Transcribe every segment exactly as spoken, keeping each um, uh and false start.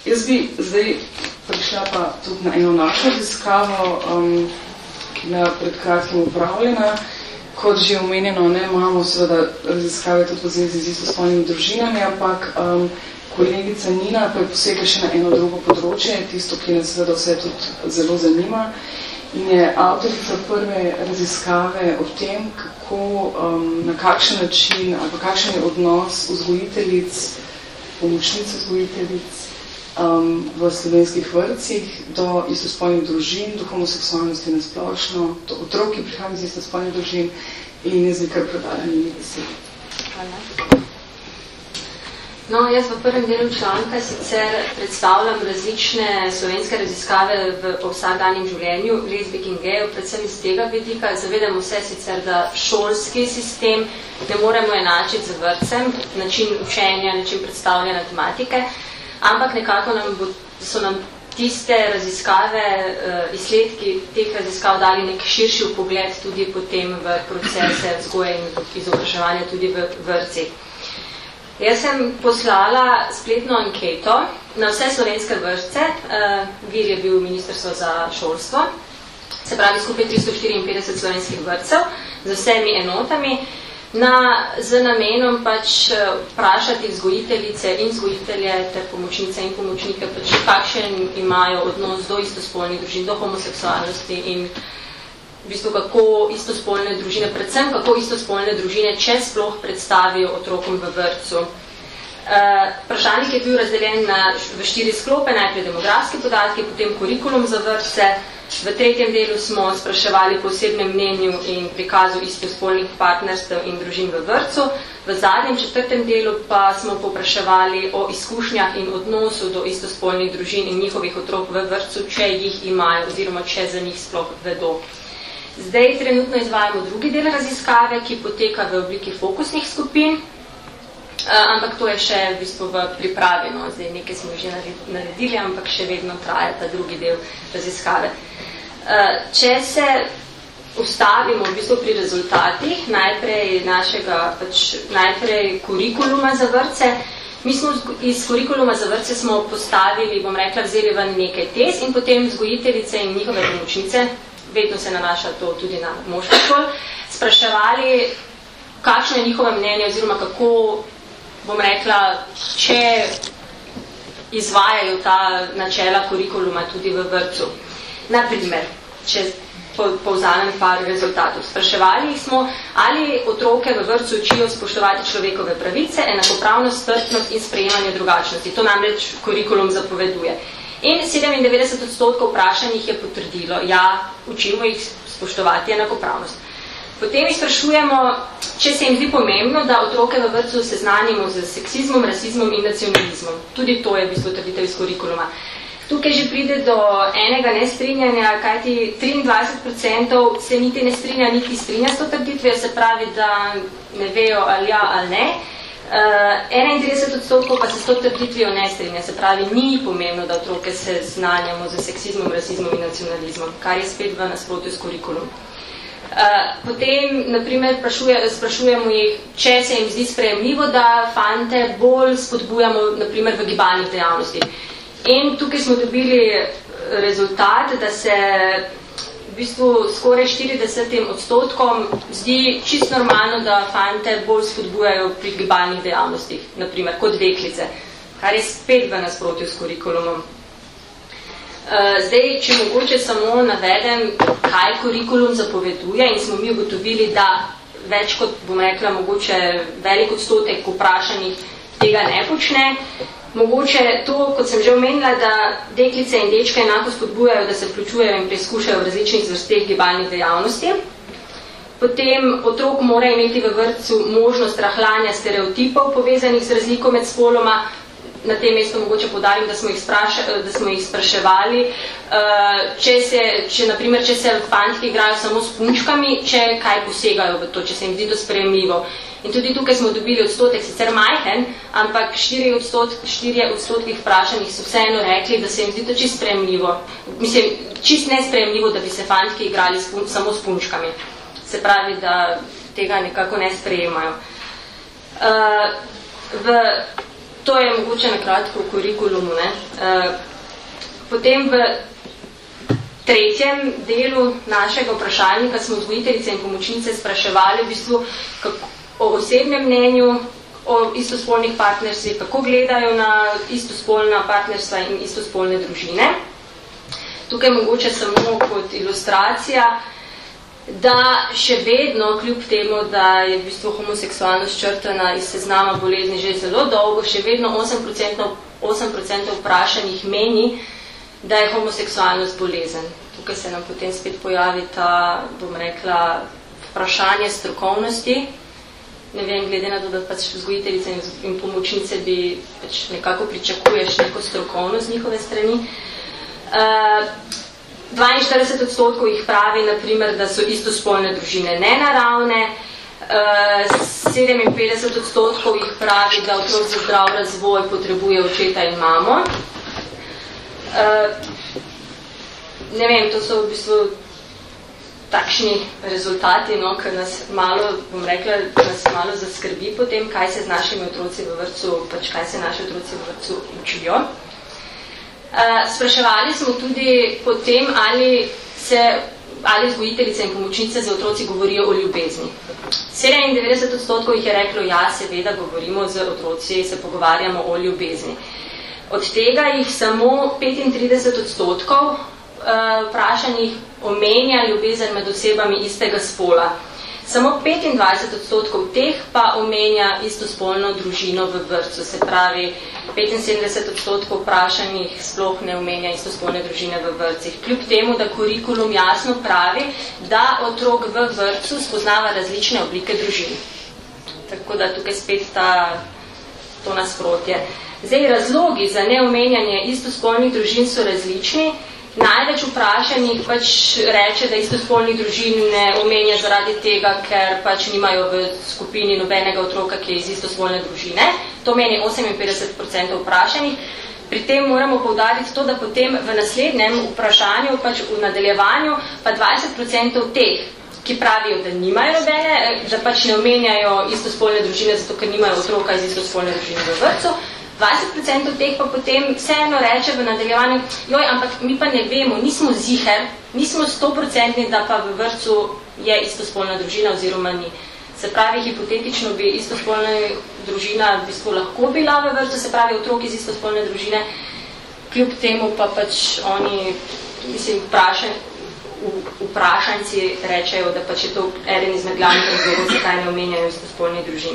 Jaz bi zdaj prišla pa tudi na eno našo raziskavo, um, ki je bila pred kratkim upravljena. Kot že omenjeno, ne, imamo seveda raziskave tudi v zvezi z istospolnimi družinami, ampak um, kolegica Nina pa je posegla še na eno drugo področje, tisto, ki nas seveda vse tudi zelo zanima. In je avtorica prve raziskave o tem, kako, um, na kakšen način ali kakšen je odnos vzgojiteljic, pomočnic vzgojiteljic um, v slovenskih vrtcih do istospolnih družin, do homoseksualnosti nasplošno, do otrok, ki prihajajo iz istospolnih družin, in jaz bi kar predala njih besed. Hvala. No, jaz v prvem delu članka sicer predstavljam različne slovenske raziskave v vsakdanjem življenju lezbik in gejev, predvsem iz tega vidika. Zavedamo se sicer, da šolski sistem ne moremo enačiti z vrtcem, način učenja, način predstavljanja tematike, ampak nekako nam bo, so nam tiste raziskave, izsledki teh raziskav dali nek širši pogled tudi potem v procese vzgoje in izobraževanja tudi v vrtcih. Jaz sem poslala spletno anketo na vse slovenske vrtce, vir je bil Ministrstvo za šolstvo, se pravi skupaj tristo štiriinpetdeset slovenskih vrtcev z vsemi enotami, na, z namenom pač vprašati vzgojiteljice in vzgojitelje ter pomočnice in pomočnike, pač kakšen imajo odnos do istospolnih družin, do homoseksualnosti in v bistvu kako istospolne družine, predvsem kako istospolne družine, če sploh predstavijo otrokom v vrtcu. Vprašalnik je bil razdeljen na, v štiri sklope, najprej demografski podatki, potem kurikulum za vrtce, v tretjem delu smo spraševali po osebnem mnenju in prikazu istospolnih partnerstev in družin v vrtcu, v zadnjem četrtem delu pa smo povpraševali o izkušnjah in odnosu do istospolnih družin in njihovih otrok v vrtcu, če jih imajo oziroma če za njih sploh vedo. Zdaj trenutno izvajamo drugi del raziskave, ki poteka v obliki fokusnih skupin, ampak to je še v bistvu v pripravi, no, zdaj nekaj smo že naredili, ampak še vedno traja ta drugi del raziskave. Če se ustavimo v bistvu pri rezultatih, najprej našega, pač najprej kurikuluma za vrtce, mi smo iz kurikuluma za vrtce smo postavili, bom rekla, vzeli ven nekaj tez in potem vzgojiteljice in njihove pomočnice, vedno se nanaša to tudi na moški spol, spraševali, kakšno je njihovo mnenje oziroma kako, bom rekla, če izvajajo ta načela kurikuluma tudi v vrtcu. Naprimer, če povzamem par rezultatov. Spraševali smo, ali otroke v vrtcu učijo spoštovati človekove pravice, enakopravnost, strpnost in sprejemanje drugačnosti. To namreč kurikulum zapoveduje. In sedemindevetdeset odstotkov vprašanjih je potrdilo, ja, učimo jih spoštovati enakopravnost. Potem jih sprašujemo, če se jim zdi pomembno, da otroke v vrtcu seznanimo z seksizmom, rasizmom in nacionalizmom. Tudi to je v bistvu trditev iz kurikuluma. Tukaj že pride do enega nestrinjanja, kajti triindvajset procentov se niti ne strinja, niti strinja s to trditvijo, se pravi, da ne vejo ali ja ali ne. enaintrideset odstotkov pa se s to trditvijo ne strinja, se pravi, ni pomembno, da otroke se znanjamo z seksizmom, rasizmom in nacionalizmom, kar je spet v nasprotju s kurikulum. Potem, naprimer, sprašujemo jih, če se jim zdi sprejemljivo, da fante bolj spodbujamo, naprimer, v gibalnih dejavnostih. In tukaj smo dobili rezultat, da se v bistvu skoraj štiridesetim odstotkom zdi čisto normalno, da fante bolj spodbujajo pri gibalnih dejavnostih, naprimer, kot deklice, kar je spet v nasprotju s kurikulumom. Zdaj, če mogoče samo navedem, kaj kurikulum zapoveduje in smo mi ugotovili, da več kot, bom rekla, mogoče velik odstotek vprašanih tega ne počne. Mogoče to, kot sem že omenila, da deklice in dečke enako spodbujajo, da se vključujejo in preizkušajo v različnih vrsteh gibalnih dejavnosti. Potem otrok mora imeti v vrtcu možnost rahljanja stereotipov povezanih z razliko med spoloma. Na tem mestu mogoče podarim, da smo jih, spraša, da smo jih spraševali, če se, če, naprimer, če se fantki igrajo samo s punčkami, če kaj posegajo v to, če se jim zdi to sprejemljivo. In tudi tukaj smo dobili odstotek sicer majhen, ampak štiri odstotki vprašanih so vseeno rekli, da se jim zdi to čist sprejemljivo. Mislim, čist nesprejemljivo, da bi se fantki igrali s pun, samo s punčkami. Se pravi, da tega nekako ne sprejemajo. Uh, v to je mogoče na kratko v kurikulumu. Ne? Potem v tretjem delu našega vprašalnika smo vzgojiteljice in pomočnice spraševali v bistvu kako, o osebnem mnenju, o istospolnih partnerstvih, kako gledajo na istospolna partnerstva in istospolne družine. Tukaj mogoče samo kot ilustracija, da še vedno, kljub temu, da je v bistvu homoseksualnost črtana iz seznama bolezni že zelo dolgo, še vedno osem procentov vprašanih meni, da je homoseksualnost bolezen. Tukaj se nam potem spet pojavi ta, bom rekla, vprašanje strokovnosti. Ne vem, glede na to, da pač vzgojiteljice in pomočnice bi pač nekako pričakuješ neko strokovnost z njihove strani. Uh, dvainštirideset odstotkov jih pravi, naprimer, da so istospolne družine nenaravne, uh, sedeminpetdeset odstotkov jih pravi, da otrok za zdrav razvoj potrebuje očeta in mamo. Uh, ne vem, to so v bistvu takšni rezultati, no, ki nas malo, bom rekla, nas malo zaskrbi potem, kaj se z našimi otroci v vrtcu, pač kaj se naši otroci v vrtcu učijo. Uh, spraševali smo tudi potem, ali se ali vzgojiteljice in pomočnice za otroci govorijo o ljubezni. sedemindevetdeset odstotkov jih je reklo, ja, seveda govorimo z otroci, se pogovarjamo o ljubezni. Od tega jih samo petintrideset odstotkov uh, vprašanih omenja ljubezen med osebami istega spola. Samo petindvajset odstotkov teh pa omenja istospolno družino v vrtcu, se pravi petinsedemdeset odstotkov vprašanih sploh ne omenja istospolne družine v vrtcih. Kljub temu, da kurikulum jasno pravi, da otrok v vrtcu spoznava različne oblike družin. Tako da tukaj spet ta, to nasprotje. Zdaj, razlogi za neomenjanje istospolnih družin so različni. Največ vprašanjih pač reče, da istospolnih družin ne omenja zaradi tega, ker pač nimajo v skupini nobenega otroka, ki je iz istospolne družine. To meni oseminpetdeset procentov vprašanih. Pri tem moramo poudariti to, da potem v naslednjem vprašanju, pač v nadaljevanju, pa dvajset procentov teh, ki pravijo, da nimajo nobene, da pač ne omenjajo istospolne družine, zato ker nimajo otroka iz istospolne družine v vrtcu. dvajset procentov teh pa potem vseeno reče v nadaljevanju, joj, ampak mi pa ne vemo, nismo ziher, nismo sto procentni, da pa v vrtcu je istospolna družina oziroma ni. Se pravi, hipotetično bi istospolna družina v bistvu lahko bila v vrtcu, se pravi, otrok iz istospolne družine, kljub temu pa pač oni, mislim, vprašan, vprašanci rečejo, da pač je to eden izmed glavnih razlogov, zakaj ne omenjajo istospolnih družin.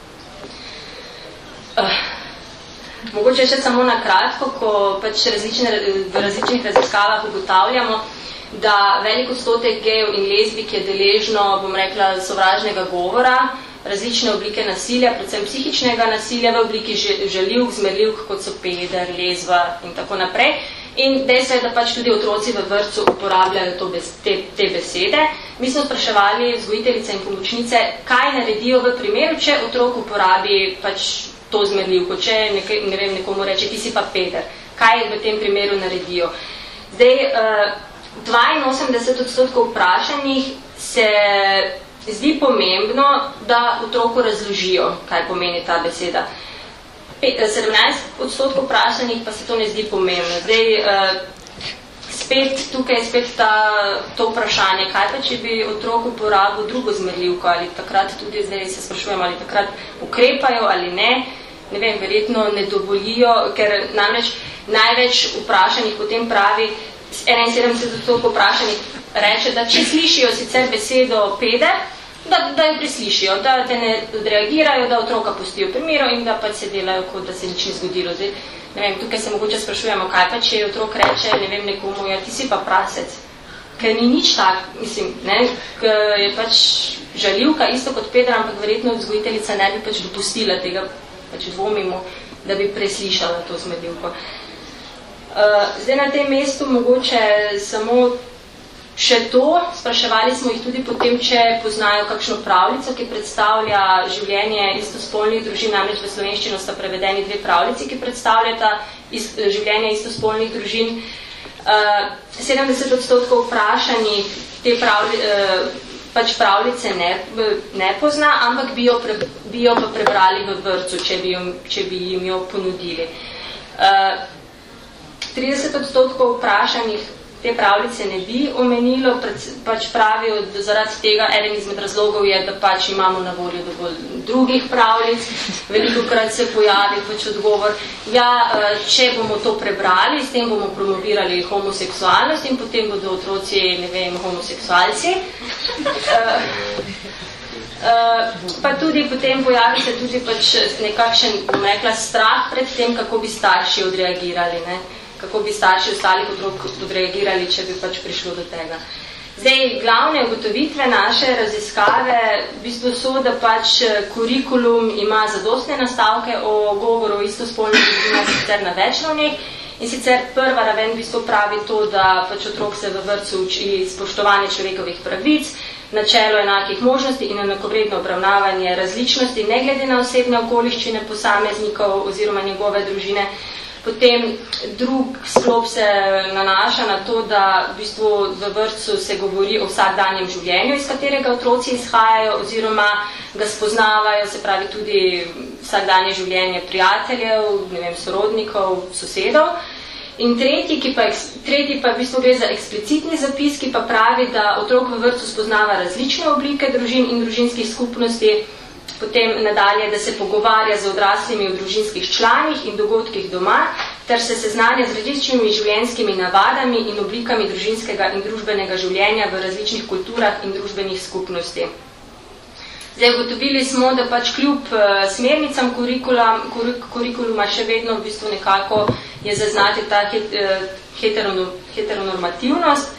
Uh. Mogoče še samo na kratko, ko pač različne, v različnih raziskavah ugotavljamo, da velik odstotek gejev in lezbik je deležno, bom rekla, sovražnega govora, različne oblike nasilja, predvsem psihičnega nasilja v obliki žaljivk, zmerljivk, kot so peder, lezva in tako naprej. In dejstvo je, da pač tudi otroci v vrtcu uporabljajo to bez, te, te besede. Mi smo spraševali vzgojiteljice in pomočnice, kaj naredijo v primeru, če otrok uporabi pač to zmerljivko, če nekaj, ne vem, nekomu reče, ti si pa peder. Kaj v tem primeru naredijo? Zdaj, dvainosemdeset odstotkov vprašanih se zdi pomembno, da otroku razložijo, kaj pomeni ta beseda. sedemnajst odstotkov vprašanih pa se to ne zdi pomembno. Zdaj, spet, tukaj je spet ta, to vprašanje, kaj pa, če bi otrok uporabil drugo zmerljivko, ali takrat tudi, zdaj se sprašujemo, ali takrat ukrepajo ali ne, ne vem, verjetno ne dovolijo, ker namreč največ vprašanih potem pravi, enainsedemdeset odstotkov vprašanih reče, da če slišijo sicer besedo peder, da, da jo preslišijo, da, da ne odreagirajo, da otroka pustijo pri miru in da pač se delajo, kot da se nič ni zgodilo. Zdaj, ne vem, tukaj se mogoče sprašujemo, kaj pa, če otrok reče, ne vem, nekomu, ja, ti si pa prasec. Ker ni nič tak, mislim, ne, ker je pač žaljivka isto kot peder, ampak verjetno vzgojiteljica ne bi pač dopustila tega, pač dvomimo, da bi preslišala to zmerljivko. Uh, zdaj na tem mestu mogoče samo še to, spraševali smo jih tudi potem, če poznajo kakšno pravljico, ki predstavlja življenje istospolnih družin, namreč v slovenščino sta prevedeni dve pravljici, ki predstavljata ist, življenje istospolnih družin. Uh, sedemdeset odstotkov vprašanih te pravlji, uh, pač pravljice ne, ne pozna, ampak bi jo, pre, bi jo pa prebrali v vrtcu, če bi, jo, če bi jim jo ponudili. Uh, trideset odstotkov vprašanih te pravljice ne bi omenilo, pač pravijo, da zaradi tega eden izmed razlogov je, da pač imamo na voljo dovolj drugih pravljic. Velikokrat se pojavi pač odgovor, ja, če bomo to prebrali, s tem bomo promovirali homoseksualnost in potem bodo otroci, ne vem, homoseksualci. Uh, uh, pa tudi potem pojavi se tudi pač nekakšen, bom rekla, strah pred tem, kako bi starši odreagirali, ne? Kako bi starši ostalih otrok odreagirali, če bi pač prišlo do tega. Zdaj, glavne ugotovitve naše raziskave v bistvu so, da pač kurikulum ima zadostne nastavke o govoru istospolnih družinah sicer na več ravneh. In sicer prva raven v bistvu pravi to, da pač otrok se v vrtcu uči spoštovanje človekovih pravic, načelo enakih možnosti in enakovredno obravnavanje različnosti, ne glede na osebne okoliščine posameznikov oziroma njegove družine. Potem drug sklop se nanaša na to, da v bistvu v vrtcu se govori o vsakdanjem življenju, iz katerega otroci izhajajo oziroma ga spoznavajo, se pravi tudi vsakdanje življenje prijateljev, ne vem, sorodnikov, sosedov. In tretji, ki pa, tretji pa v bistvu gre za eksplicitni zapis, ki pa pravi, da otrok v vrtcu spoznava različne oblike družin in družinskih skupnosti. Potem nadalje, da se pogovarja z odraslimi v družinskih članih in dogodkih doma, ter se seznanja z različnimi življenjskimi navadami in oblikami družinskega in družbenega življenja v različnih kulturah in družbenih skupnosti. Zdaj, ugotovili smo, da pač kljub smernicam kurikula, kurikuluma še vedno v bistvu nekako je zaznati ta heteronormativnost.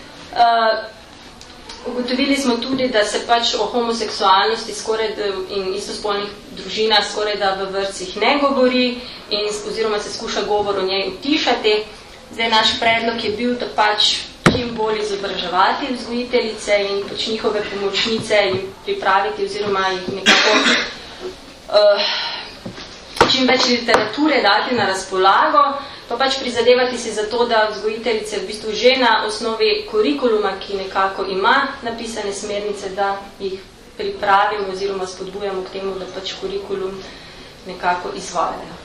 Ugotovili smo tudi, da se pač o homoseksualnosti skoraj in istospolnih družinah skoraj da v vrtcih ne govori in oziroma se skuša govor o njej utišati. Zdaj, naš predlog je bil, da pač čim bolj izobraževati vzgojiteljice in pač njihove pomočnice in pripraviti oziroma jih nekako uh, čim več literature dati na razpolago, pa pač prizadevati si za to, da vzgojiteljice v bistvu že na osnovi kurikuluma, ki nekako ima napisane smernice, da jih pripravimo oziroma spodbujamo k temu, da pač kurikulum nekako izvajajo.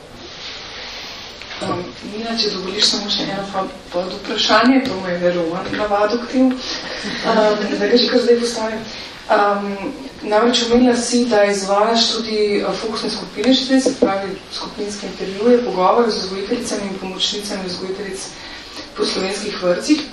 Um, Nina, če dovoliš samo še eno pod vprašanje, to mu je Roman navado k temu, um, da ga že kar zdaj postavim. Um, namreč omenila si, da izvajaš tudi fokusne skupine, že se pravi skupinske intervjuje, pogovore z vzgojiteljicami in pomočnicami vzgojiteljic po slovenskih vrtcih.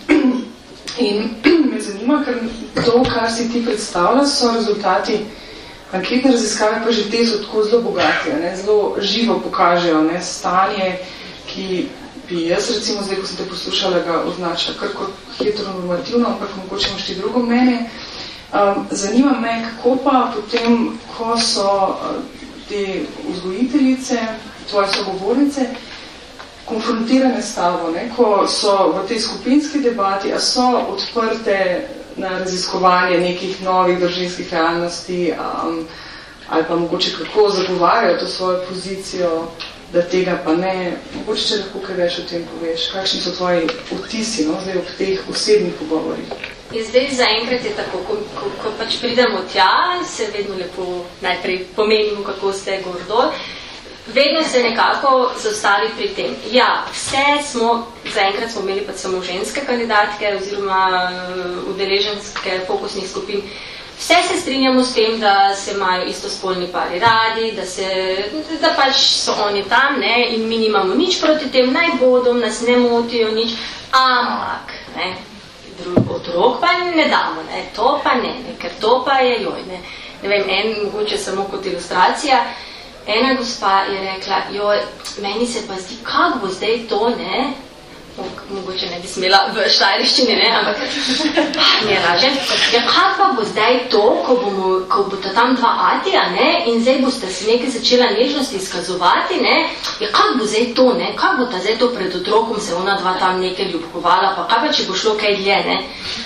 In me zanima, ker to, kar si ti predstavlja, so rezultati anketne raziskave, pa že te so tako zelo bogati, ne, zelo živo pokažejo, ne, stanje, ki bi jaz, recimo zdaj, ko sem te poslušala, ga označila kar kot heteronormativno, ampak mogoče imaš ti drugo mnenje. Um, zanima me, kako pa potem, ko so uh, te vzgojiteljice, tvoje sogovornice, konfrontirane s tabo, ne? Ko so v tej skupinski debati, a so odprte na raziskovanje nekih novih družinskih realnosti, um, ali pa mogoče kako zagovarjajo to svojo pozicijo, da tega pa ne. Mogoče, če lahko kaj več o tem poveš, kakšni so tvoji vtisi, no, zdaj ob teh osebnih pogovorih? In zdaj zaenkrat je tako, ko, ko, ko pač pridemo tja, se vedno lepo najprej pomenimo, kako ste gor dol, vedno se nekako zastavi pri tem. Ja, vse smo, zaenkrat smo imeli pač samo ženske kandidatke oziroma udeleženske fokusnih skupin, vse se strinjamo s tem, da se imajo istospolni pari radi, da, se, da pač so oni tam, ne, in mi nimamo nič proti tem, naj bodo, nas ne motijo nič, ampak, ne, otrok pa ne damo, ne, to pa ne, ne, ker to pa je joj, ne. Ne vem, en, mogoče samo kot ilustracija, ena gospa je rekla, joj, meni se pa zdi, kako bo zdaj to, ne, mogoče ne bi smela v štajriščini, ne, ampak ne ražem, ja, kako pa bo zdaj to, ko bomo, ko bodo tam dva atija, ne, in zdaj boste se nekaj začela nežnosti izkazovati, ne, ja, kako bo zdaj to, ne, kako bo ta zdaj to pred otrokom se ona dva tam nekaj ljubkovala, pa kaj pa, če bo šlo kaj dlje, ne,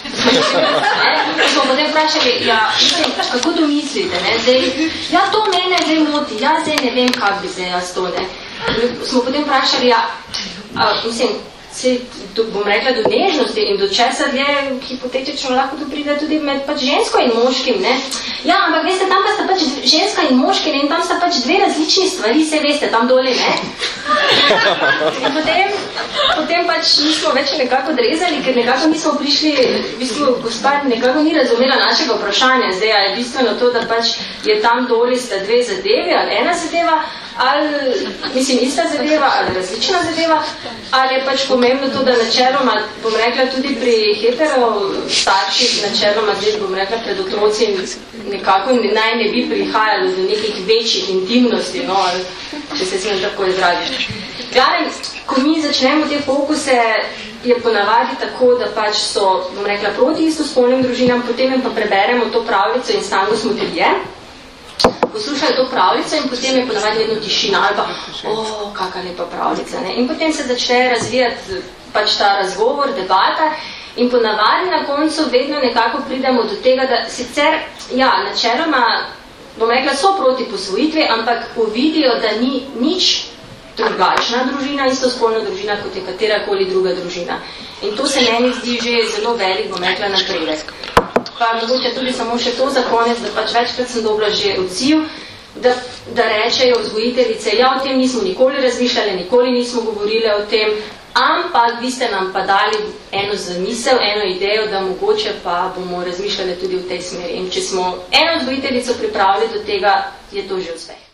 ne, smo potem vprašali, ja, kako to mislite, ne, zdaj, ja, to mene zdaj moti, ja, zdaj ne vem, kako bi zdaj jaz to, ne, smo potem vprašali, ja, a, mislim, se, do, bom rekla, do nežnosti in do česa dlje hipotetično lahko to pride tudi med pač žensko in moškim, ne. Ja, ampak veste, tam pa sta pač ženska in moški, ne, in tam sta pač dve različni stvari, se veste, tam doli, ne. In potem, potem pač nismo več nekako odrezali, ker nekako nismo prišli, v bistvu, gospod nekako ni razumela našega vprašanja, zdaj, ali je bistveno to, da pač je tam doli sta dve zadeve, ali ena zadeva, ali, mislim, ista zadeva, ali različna zadeva, ali je pač pomembno to, da načeloma, bom rekla, tudi pri hetero starših, načeloma, zdaj bom rekla, pred otroci nekako naj ne bi prihajalo do nekih večjih intimnosti, no, ali, če se smem tako izraziti. Glavnem, ko mi začnemo te fokuse, je ponavadi tako, da pač so, bom rekla, proti istospolnim družinam, potem jim pa preberemo to pravljico in stango smo trije, poslušajo to pravljico in potem je ponavadi vedno tišina ali pa, o, kakva lepa pravljica, ne? In potem se začne razvijati pač ta razgovor, debata in ponavadi na koncu vedno nekako pridemo do tega, da sicer, ja, načeloma, bom rekla, so proti posvojitvi, ampak uvidijo, da ni nič drugačna družina, istospolna družina, kot je katerakoli druga družina. In to se meni zdi že zelo velik, bom rekla, napredek. Pa mogoče tudi samo še to za konec, da pač večkrat sem dobila že odziv, da, da rečejo vzgojiteljice, ja, o tem nismo nikoli razmišljali, nikoli nismo govorili o tem, ampak vi ste nam pa dali eno zamisel, eno idejo, da mogoče pa bomo razmišljali tudi v tej smeri. In če smo eno vzgojiteljico pripravili do tega, je to že uspeh.